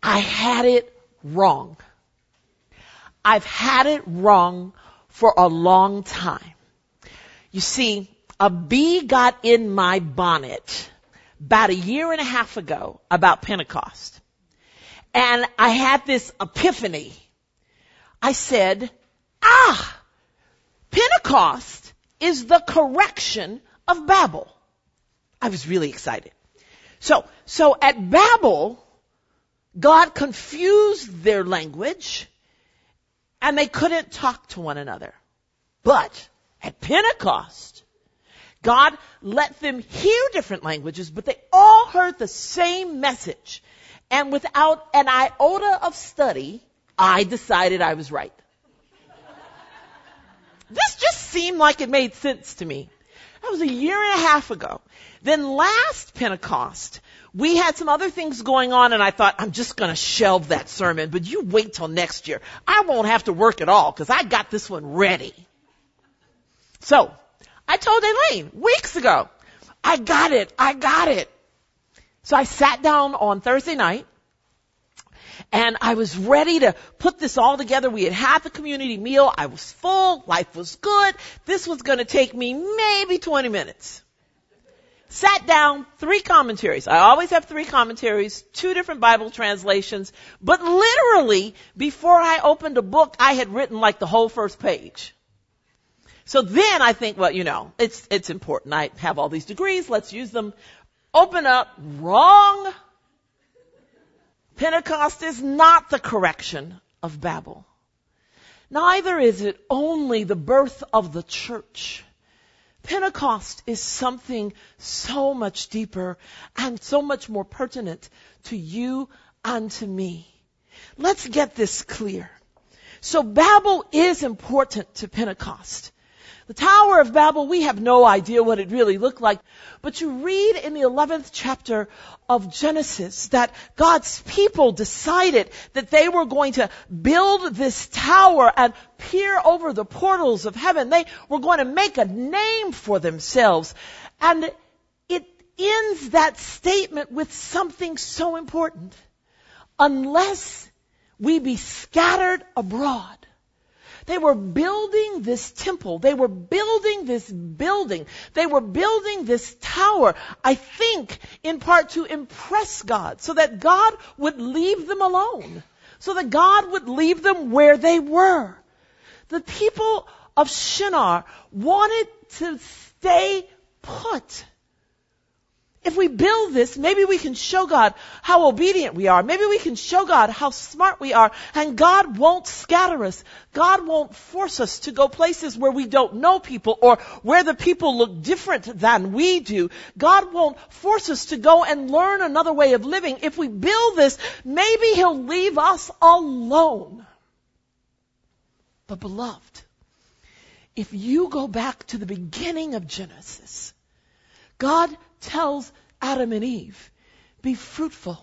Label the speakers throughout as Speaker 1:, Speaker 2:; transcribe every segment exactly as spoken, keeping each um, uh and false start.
Speaker 1: I had it wrong. I've had it wrong for a long time. You see, a bee got in my bonnet about a year and a half ago about Pentecost. And I had this epiphany. I said, ah, Pentecost is the correction of Babel. I was really excited. So, so at Babel, God confused their language and they couldn't talk to one another. But at Pentecost, God let them hear different languages, but they all heard the same message. And without an iota of study, I decided I was right. This just seemed like it made sense to me. That was a year and a half ago. Then last Pentecost, we had some other things going on, and I thought, I'm just going to shelve that sermon, but you wait till next year. I won't have to work at all because I got this one ready. So I told Elaine weeks ago, I got it, I got it. So I sat down on Thursday night, and I was ready to put this all together. We had had the community meal. I was full. Life was good. This was going to take me maybe twenty minutes. Sat down, three commentaries. I always have three commentaries, two different Bible translations. But literally, before I opened a book, I had written like the whole first page. So then I think, well, you know, it's it's important. I have all these degrees. Let's use them. Open up. Wrong. Pentecost is not the correction of Babel. Neither is it only the birth of the church. Pentecost is something so much deeper and so much more pertinent to you and to me. Let's get this clear. So Babel is important to Pentecost. The Tower of Babel, we have no idea what it really looked like. But you read in the eleventh chapter of Genesis that God's people decided that they were going to build this tower and peer over the portals of heaven. They were going to make a name for themselves. And it ends that statement with something so important. Unless we be scattered abroad. They were building this temple. They were building this building. They were building this tower, I think, in part to impress God, so that God would leave them alone, so that God would leave them where they were. The people of Shinar wanted to stay put. If we build this, maybe we can show God how obedient we are. Maybe we can show God how smart we are. And God won't scatter us. God won't force us to go places where we don't know people or where the people look different than we do. God won't force us to go and learn another way of living. If we build this, maybe He'll leave us alone. But beloved, if you go back to the beginning of Genesis, God tells Adam and Eve, be fruitful,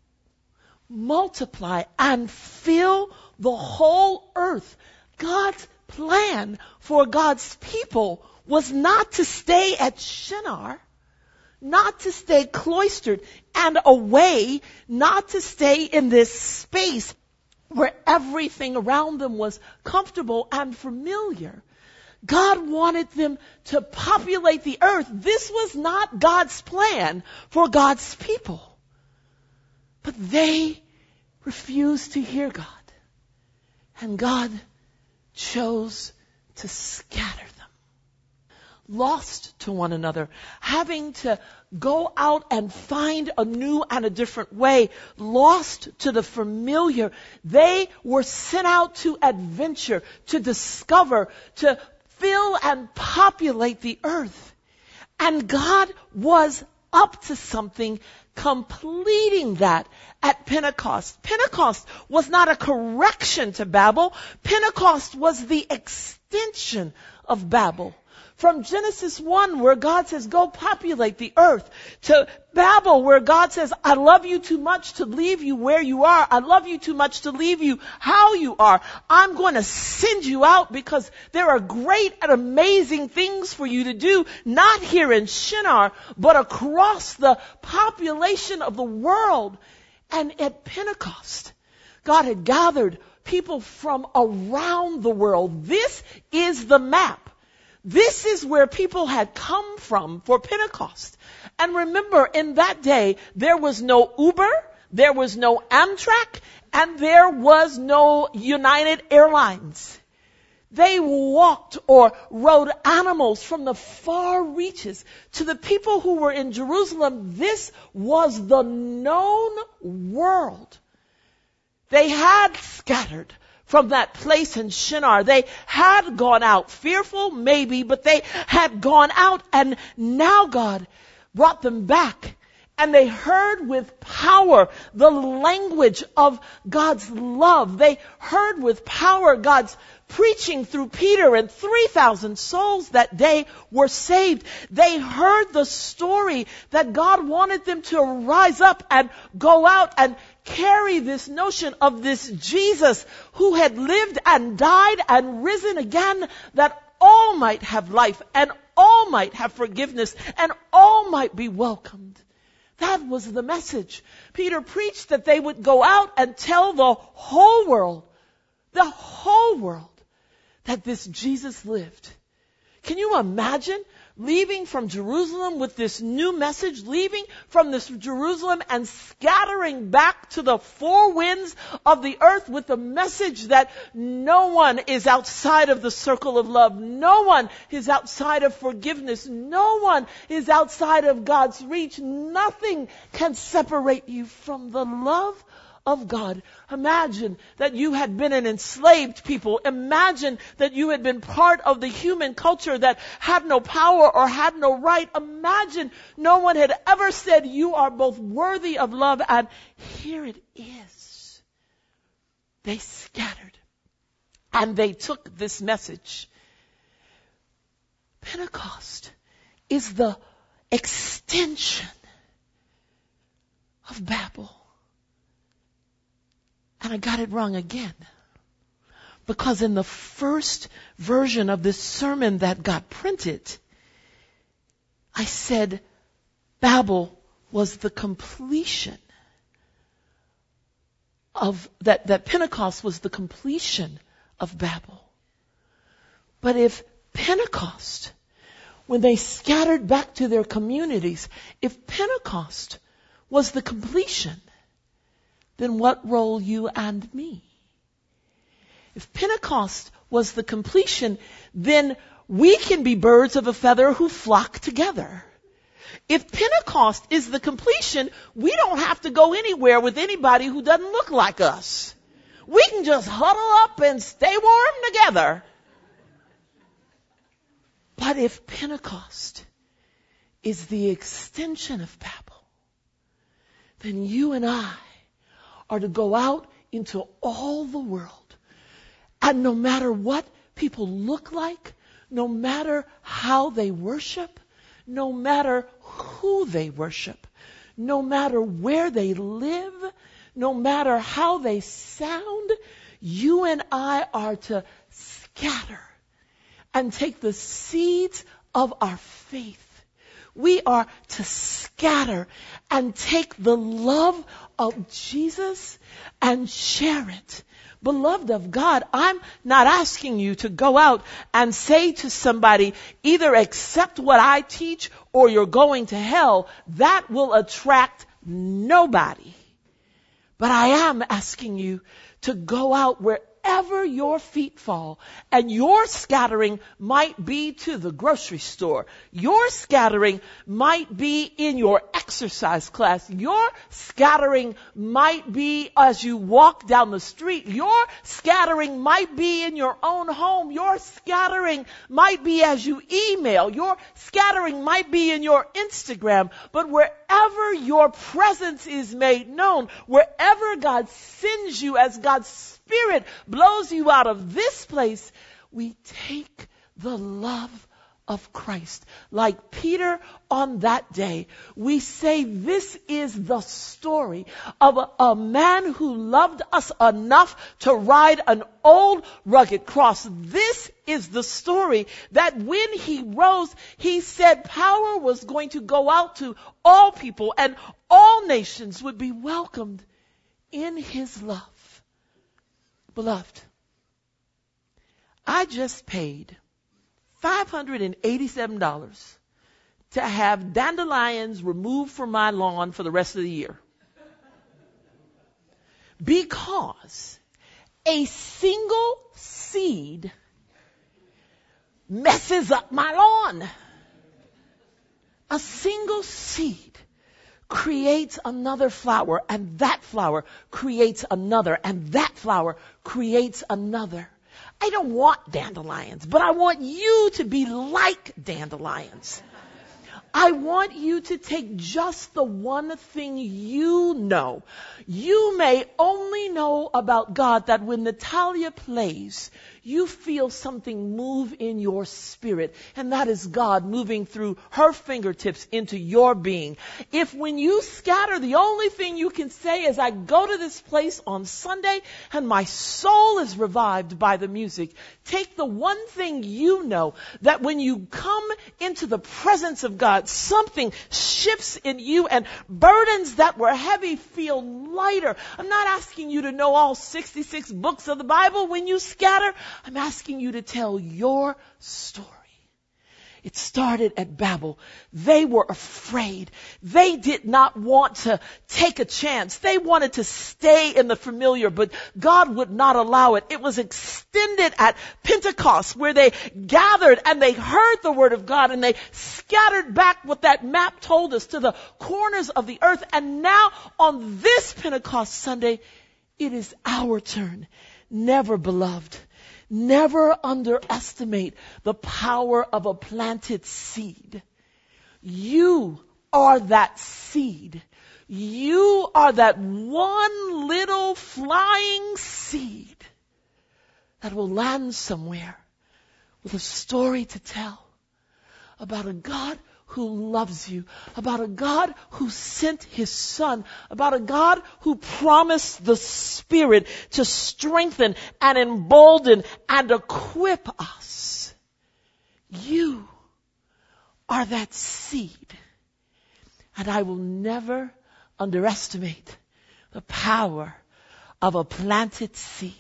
Speaker 1: multiply, and fill the whole earth. God's plan for God's people was not to stay at Shinar, not to stay cloistered and away, not to stay in this space where everything around them was comfortable and familiar. God wanted them to populate the earth. This was not God's plan for God's people. But they refused to hear God. And God chose to scatter them. Lost to one another, having to go out and find a new and a different way, lost to the familiar. They were sent out to adventure, to discover, to fill and populate the earth. And God was up to something, completing that at Pentecost. Pentecost was not a correction to Babel. Pentecost was the extension of Babel. From Genesis one, where God says, go populate the earth, to Babel, where God says, I love you too much to leave you where you are. I love you too much to leave you how you are. I'm going to send you out because there are great and amazing things for you to do, not here in Shinar, but across the population of the world. And at Pentecost, God had gathered people from around the world. This is the map. This is where people had come from for Pentecost. And remember, in that day, there was no Uber, there was no Amtrak, and there was no United Airlines. They walked or rode animals from the far reaches. To the people who were in Jerusalem, this was the known world. They had scattered from that place in Shinar. They had gone out, fearful maybe, but they had gone out, and now God brought them back. And they heard with power the language of God's love. They heard with power God's preaching through Peter, and three thousand souls that day were saved. They heard the story that God wanted them to rise up and go out and carry this notion of this Jesus who had lived and died and risen again, that all might have life and all might have forgiveness and all might be welcomed. That was the message. Peter preached that they would go out and tell the whole world, the whole world, that this Jesus lived. Can you imagine leaving from Jerusalem with this new message, leaving from this Jerusalem and scattering back to the four winds of the earth with the message that no one is outside of the circle of love. No one is outside of forgiveness. No one is outside of God's reach. Nothing can separate you from the love of God. Imagine that you had been an enslaved people. Imagine that you had been part of the human culture that had no power or had no right. Imagine no one had ever said you are both worthy of love, and here it is. They scattered and they took this message. Pentecost is the extension of Babel. And I got it wrong again. Because in the first version of this sermon that got printed, I said Babel was the completion of, that, that Pentecost was the completion of Babel. But if Pentecost, when they scattered back to their communities, if Pentecost was the completion, then what role you and me? If Pentecost was the completion, then we can be birds of a feather who flock together. If Pentecost is the completion, we don't have to go anywhere with anybody who doesn't look like us. We can just huddle up and stay warm together. But if Pentecost is the extension of Babel, then you and I are to go out into all the world. And no matter what people look like, no matter how they worship, no matter who they worship, no matter where they live, no matter how they sound, you and I are to scatter and take the seeds of our faith. We are to scatter and take the love of Jesus and share it. Beloved of God, I'm not asking you to go out and say to somebody, either accept what I teach or you're going to hell. That will attract nobody. But I am asking you to go out wherever your feet fall. And your scattering might be to the grocery store. Your scattering might be in your exercise class. Your scattering might be as you walk down the street. Your scattering might be in your own home. Your scattering might be as you email. Your scattering might be in your Instagram. But wherever your presence is made known, wherever God sends you as God's Spirit blows you out of this place, we take the love of Christ. Like Peter on that day, we say this is the story of a, a man who loved us enough to ride an old rugged cross. This is the story that when he rose, he said power was going to go out to all people and all nations would be welcomed in his love. Beloved, I just paid five hundred eighty-seven dollars to have dandelions removed from my lawn for the rest of the year. Because a single seed messes up my lawn. A single seed creates another flower, and that flower creates another, and that flower creates another. I don't want dandelions, but I want you to be like dandelions. I want you to take just the one thing you know. You may only know about God that when Natalia plays, you feel something move in your spirit, and that is God moving through her fingertips into your being. If when you scatter, the only thing you can say is, I go to this place on Sunday and my soul is revived by the music. Take the one thing you know, that when you come into the presence of God, something shifts in you and burdens that were heavy feel lighter. I'm not asking you to know all sixty-six books of the Bible when you scatter. I'm asking you to tell your story. It started at Babel. They were afraid. They did not want to take a chance. They wanted to stay in the familiar, but God would not allow it. It was extended at Pentecost, where they gathered and they heard the word of God, and they scattered back what that map told us to the corners of the earth. And now on this Pentecost Sunday, it is our turn. Never, beloved, never underestimate the power of a planted seed. You are that seed. You are that one little flying seed that will land somewhere with a story to tell about a God who loves you, about a God who sent his son, about a God who promised the Spirit to strengthen and embolden and equip us. You are that seed. And I will never underestimate the power of a planted seed.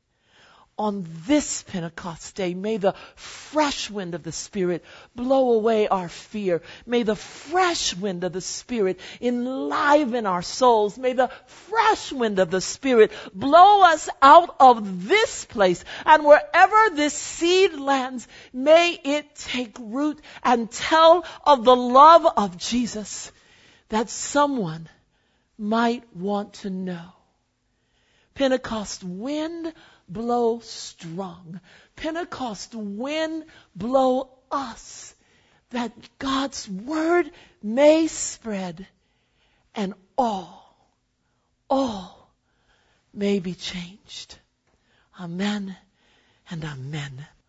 Speaker 1: On this Pentecost day, may the fresh wind of the Spirit blow away our fear. May the fresh wind of the Spirit enliven our souls. May the fresh wind of the Spirit blow us out of this place. And wherever this seed lands, may it take root and tell of the love of Jesus that someone might want to know. Pentecost wind, blow strong. Pentecost wind, blow us, that God's word may spread and all, all may be changed. Amen and amen.